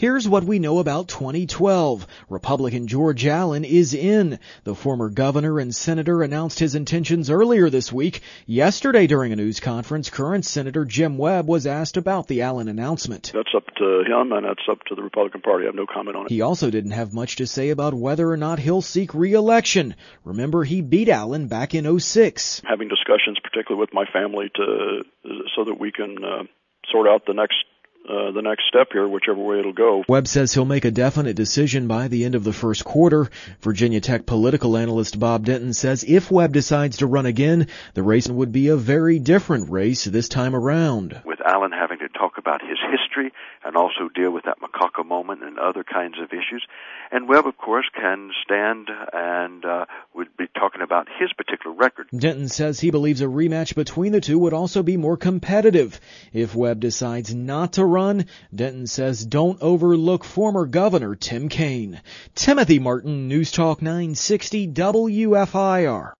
Here's what we know about 2012. Republican George Allen is in. The former governor and senator announced his intentions earlier this week. Yesterday during a news conference, current Senator Jim Webb was asked about the Allen announcement. That's up to him and that's up to the Republican Party. I have no comment on it. He also didn't have much to say about whether or not he'll seek re-election. Remember, he beat Allen back in 2006. Having discussions, particularly with my family, so that we can sort out the next step here, whichever way it'll go. Webb says he'll make a definite decision by the end of the first quarter. Virginia Tech political analyst Bob Denton says if Webb decides to run again, the race would be a very different race this time around. With Allen having to talk about his history and also deal with that Macaca moment and other kinds of issues. And Webb, of course, can stand and would be talking about his particular record. Denton says he believes a rematch between the two would also be more competitive. If Webb decides not to run, Denton says don't overlook former Governor Tim Kaine. Timothy Martin, News Talk 960 WFIR.